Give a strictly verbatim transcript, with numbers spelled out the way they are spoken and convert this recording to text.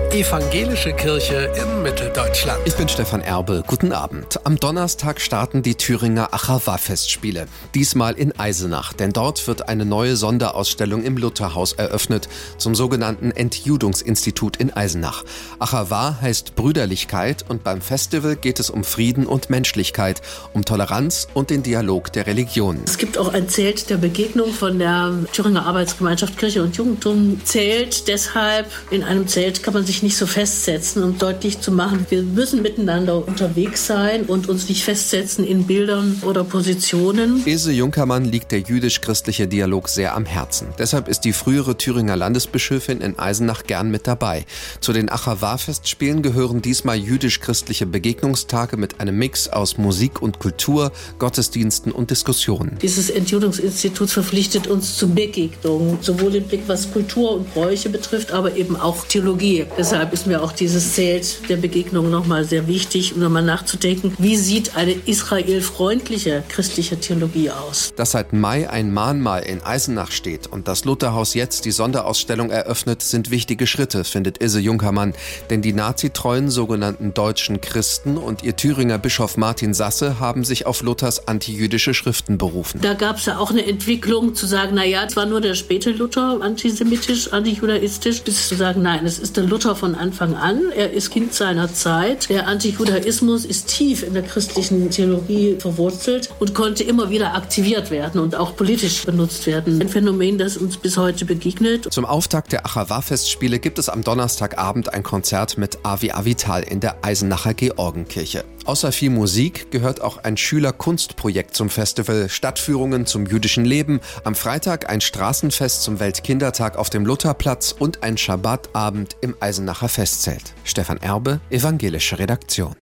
Evangelische Kirche in Mitteldeutschland. Ich bin Stefan Erbe. Guten Abend. Am Donnerstag starten die Thüringer Achava-Festspiele. Diesmal in Eisenach, denn dort wird eine neue Sonderausstellung im Lutherhaus eröffnet zum sogenannten Entjudungsinstitut in Eisenach. Achava heißt Brüderlichkeit und beim Festival geht es um Frieden und Menschlichkeit, um Toleranz und den Dialog der Religionen. Es gibt auch ein Zelt der Begegnung von der Thüringer Arbeitsgemeinschaft Kirche und Judentum. Zelt deshalb, in einem Zelt kann man sich nicht so festsetzen, um deutlich zu machen, wir müssen miteinander unterwegs sein und uns nicht festsetzen in Bildern oder Positionen. Ilse Junkermann liegt der jüdisch-christliche Dialog sehr am Herzen. Deshalb ist die frühere Thüringer Landesbischöfin in Eisenach gern mit dabei. Zu den Achava-Festspielen gehören diesmal jüdisch-christliche Begegnungstage mit einem Mix aus Musik und Kultur, Gottesdiensten und Diskussionen. Dieses Entjudungsinstitut verpflichtet uns zu Begegnungen, sowohl im Blick, was Kultur und Bräuche betrifft, aber eben auch Theologie. Deshalb ist mir auch dieses Zelt der Begegnung nochmal sehr wichtig, um nochmal nachzudenken, wie sieht eine israelfreundliche christliche Theologie aus. Dass seit Mai ein Mahnmal in Eisenach steht und das Lutherhaus jetzt die Sonderausstellung eröffnet, sind wichtige Schritte, findet Ilse Junkermann. Denn die nazitreuen sogenannten deutschen Christen und ihr Thüringer Bischof Martin Sasse haben sich auf Luthers antijüdische Schriften berufen. Da gab es ja auch eine Entwicklung zu sagen, naja, es war nur der späte Luther antisemitisch, antijudaistisch, bis zu sagen, nein, es ist der Luther von Anfang an. Er ist Kind seiner Zeit. Der Antijudaismus ist tief in der christlichen Theologie verwurzelt und konnte immer wieder aktiviert werden und auch politisch benutzt werden. Ein Phänomen, das uns bis heute begegnet. Zum Auftakt der Achava-Festspiele gibt es am Donnerstagabend ein Konzert mit Avi Avital in der Eisenacher Georgenkirche. Außer viel Musik gehört auch ein Schülerkunstprojekt zum Festival, Stadtführungen zum jüdischen Leben, am Freitag ein Straßenfest zum Weltkindertag auf dem Lutherplatz und ein Schabbatabend im Eisenacher Festzelt. Stefan Erbe, Evangelische Redaktion.